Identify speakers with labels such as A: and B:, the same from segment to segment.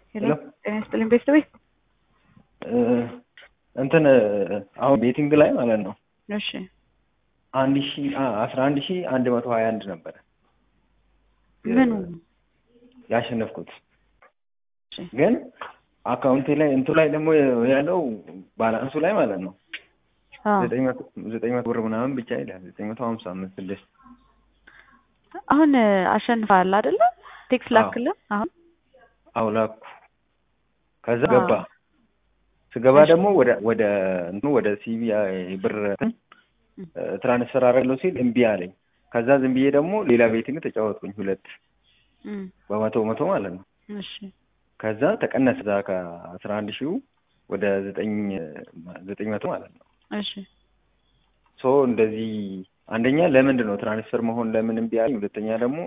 A: ሄሎ ጤና ይስጥልኝ ቤተሰቤ።
B: እንትን አሁን ቤቲንግ ላይ ማለት ነው።
A: እሺ
B: 11121 ነበረ
A: ምኑ
B: ያሸነፍኩት። ግን አካውንቴ ላይ እንቱ ላይ ደግሞ ያለው ባላንሱ ላይ ማለት ነው 900 ብር ምናምን ብቻ ይላል 955
A: አሁን አሸንፋል አይደለ? ቴክስ ላክልህ አሁን
B: አውላኩ ከዛ ገባ ስገባ ደግሞ ወደ ሲቢአይ ብር ትራንስፈር አደረግለው ሲል እምቢ አለኝ። ከዛ ዝም ብዬ ደግሞ ሌላ ቤቲንግ ተጫወትኩኝ 2 በመቶ ማለት ነው።
A: እሺ
B: ከዛ ተቀነሰ ከ11000 ወደ 900 ማለት ነው።
A: እሺ
B: ሶ እንደዚህ አንደኛ ለምንድን ነው ትራንስፈር መሆን ለምን እምቢ አለኝ? ሁለተኛ ደግሞ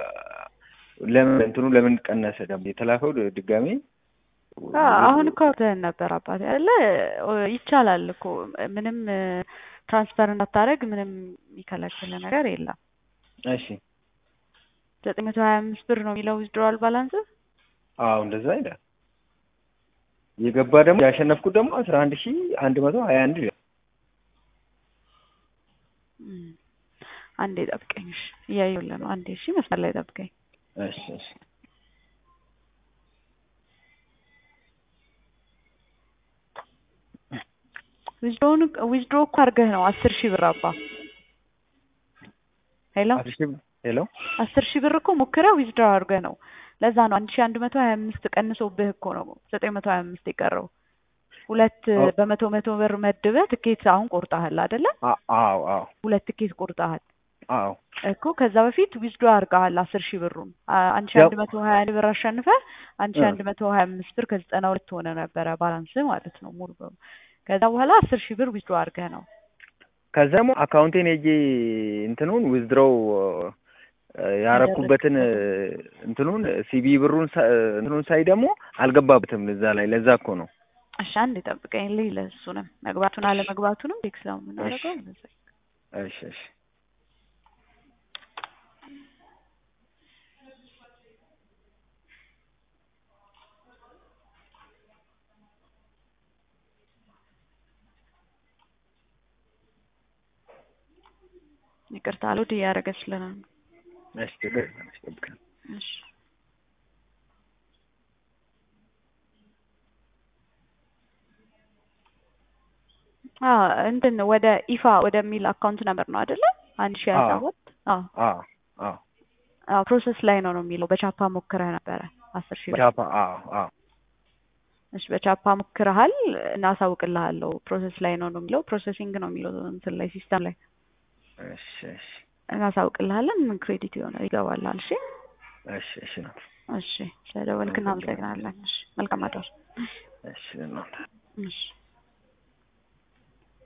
B: ለምን ቀነሰ ደግሞ የተላከው ድጋሜ
A: አሁን እኮ ነበር አባቴ አይደለ? ይቻላል እኮ ምንም ትራንስፈር እንዳታረግ ምንም የሚከለክል ነገር የለም።
B: እሺ
A: 925 ብር ነው የሚለው ዊዝድሮዋል ባላንስ።
B: አዎ እንደዛ ይላል። የገባ ደግሞ ያሸነፍኩት ደግሞ 11121 ይላል።
A: አንዴ ጠብቀኝ እሺ፣ እያየሁልህ ነው። አንዴ እሺ፣ መስመር ላይ ጠብቀኝ።
B: እሺ እሺ
A: ዊዝድሮ እኮ አድርገህ ነው 10000 ብር አባ። ሄሎ 10000 ብር እኮ ሞክረህ ዊዝድሮ አድርገህ ነው። ለዛ ነው 1125 ቀንሶብህ እኮ ነው 925 የቀረው። 2 ብር መድበህ ትኬት አሁን ቆርጠሃል አይደለ?
B: አዎ
A: 2 ትኬት ቆርጠሃል።
B: አዎ
A: እኮ ከዛ በፊት ዊዝድሮ አድርገሃል 10000 ብሩን 1120 ብር አሸንፈህ 1125 ብር ከ92 ሆነ ነበረ ባላንስ ማለት ነው ሙሉ በሙሉ። ከዛ በኋላ 10000 ብር ዊዝድሮ አድርገህ ነው።
B: ከዛ ደግሞ አካውንቴን ሄጄ እንትኑን ዊዝድሮው ያረኩበትን እንትኑን ሲቢ ብሩን እንትኑን ሳይ ደግሞ አልገባበትም እዛ ላይ። ለዛ እኮ ነው።
A: እሺ አንዴ ጠብቀኝ ለእሱንም መግባቱን አለመግባቱንም ቴክስ ነው የምናደርገው።
B: እሺ እሺ
A: ይቅርታ አሉት እያደረገች ስለሆነ
B: እሺ ጠብቀኝ።
A: እሺ እንትን ወደ ኢፋ ወደሚል አካውንት ነበር ነው አይደለ? 1027 ፕሮሰስ ላይ ነው የሚለው። በቻፓ ሞክረህ ነበረ 10000 ብር
B: ቻፓ
A: እሺ በቻፓ ሞክረሃል። እናሳውቅልሃለሁ። ፕሮሰስ ላይ ነው የሚለው። ፕሮሰሲንግ ነው የሚለው እንትን ላይ ሲስተም ላይ።
B: እሺ
A: እናሳውቅልሃለን። ምን ክሬዲት ይገባልሃል።
B: እሺ ነው።
A: እሺ ስለደወልክ እናመሰግናለን። እሺ መልካም አዳር።
B: እሺ ነው።
A: እሺ